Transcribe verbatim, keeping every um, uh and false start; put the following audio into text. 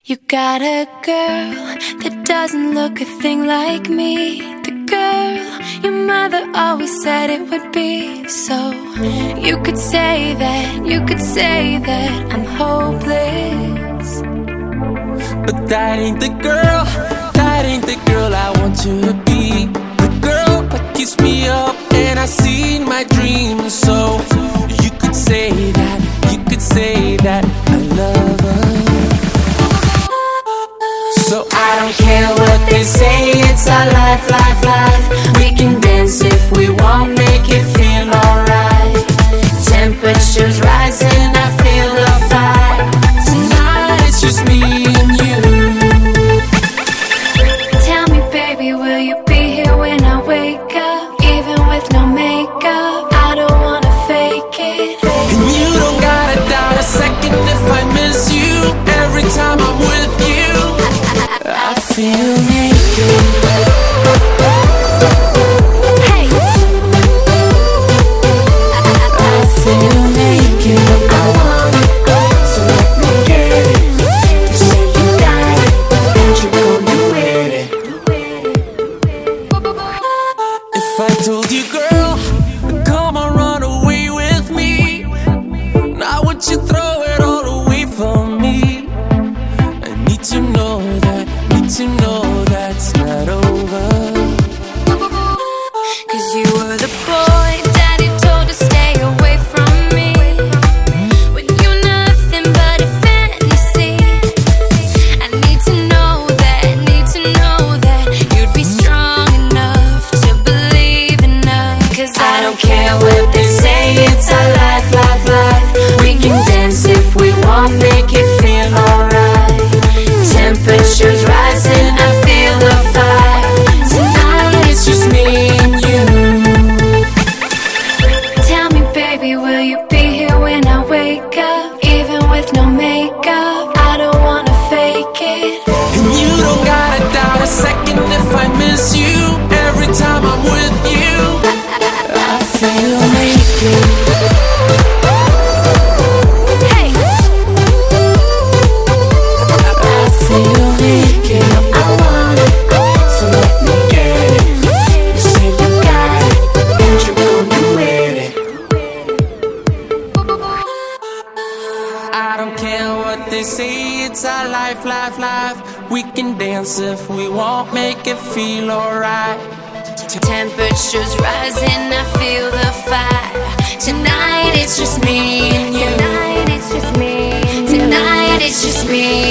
You got a girl that doesn't look a thing like me. The girl your mother always said it would be. So you could say that, you could say that I'm hopeless, but that ain't the girl, that ain't the girl I want you to be. The girl that keeps me up and I see in my dreams. So you could say that, you could say that I love her. So I don't care what they say, it's our life, life, life. We can dance if we want, make it feel alright. Temperature's rising, I feel the fire. Tonight it's just me and you. Tell me, baby, will you be here when I wake up? Even with no makeup, I don't wanna fake it. And you don't gotta doubt a second if I miss you. Every time I'm with you, I feel naked. Hey, I feel naked. I want it, so let me get it. You say you got it, and you're gonna with it. If I told you, girl, come on, run away with me, now would you throw it all away from me? I need to know that, need to know that's not over. cause you were the boy daddy told to stay away from me. When you're nothing but a fantasy, I need to know that, need to know that you'd be strong enough to believe in us. Cause I don't care what they say, it's our life, life, life. We can dance if we want, make it feel alright. Temperature's rising, I feel the fire. Tonight it's just me and you. Tell me, baby, will you be here when I wake up? Even with no makeup, I don't wanna fake it. And you don't gotta doubt a second if I miss you. Every time I'm with you, I feel naked. Hey, I feel naked. I want it, so let me get it. You say you got it, and you're gonna with it. I don't care what they say, it's our life, life, life. We can dance if we want, make it feel alright. temperature's rising, I feel the fire. Tonight it's just me and you. Tonight it's just me. Tonight it's just me.